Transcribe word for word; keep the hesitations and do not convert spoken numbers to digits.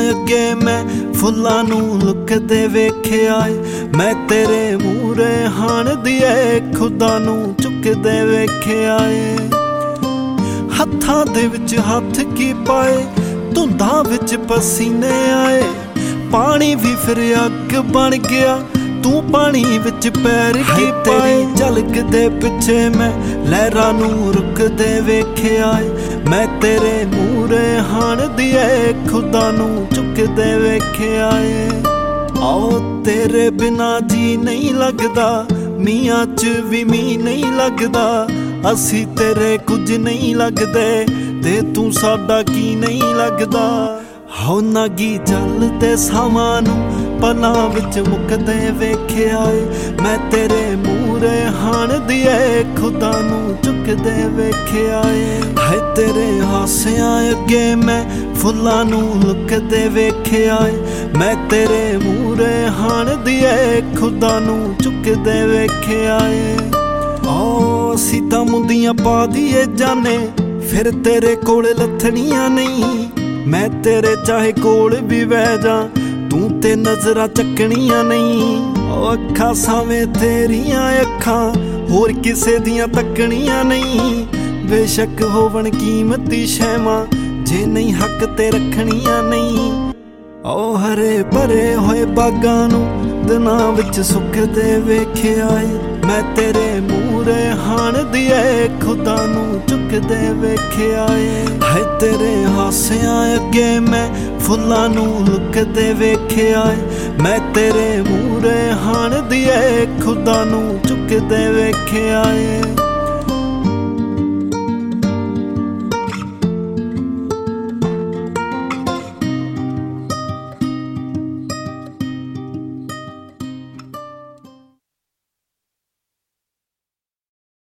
अगे मैं फुल्लां नूं लुकदे वेखिया ए। मैं तेरे मूहरे हाण दिए खुदा नूं चुकदे वेखिया ए। हत्थां दे विच हत्थ की पाए, धुंधां विच पसीने आए। पानी भी फिर अग बन गया, तू पानी विच पैर की पाए। झलक दे पिछे मैं लहरां नूं रुकदे वेखिया ए। मैं तेरे मूहरे हाण दिए खुदा नूं चुकदे वेखिया ए। आओ तेरे बिना जी नहीं लगदा, मियां च भी मी नहीं लगदा। असी तेरे कुछ नहीं लगदे, ते तू साडा की नहीं लगदा। हो नागी चलते सावां नूं पलां विच मुकदे वेखिया ए। मैं तेरे मूहरे हाण दिए खुदा नूं चुकदे वेखिया ए। हाय तेरे हासियां अगे मैं फुल्लां नूं लुकदे वेखिया ए। मैं तेरे मूहरे हाण दिए खुदा नूं चुकदे वेखिया ए। ओ असीं तां मुंदियां पा दीए जाने, फिर तेरे कोल लथणियां नहीं। मैं तेरे चाहे कोल भी बह जा, तू ते नजरां चकणियां नहीं। ओ अखां सावें तेरियां अखां, होर किसे दियां तकणियां नहीं। बेशक होवन कीमती शैवां, जे नहीं हक ते रखणियां नहीं। ओ हरे भरे होए बागां नूं दिनां विच सुकदे वेखिया ए। मैं तेरे मूहरे हाण दिए खुदा नूं चुकदे वेखिया ए। हाय तेरे हासियां अगे मैं फुल्लां नूं लुकदे वेखिया ए। मैं तेरे मूहरे हाण दिए खुदा नूं चुकदे वेखिया ए।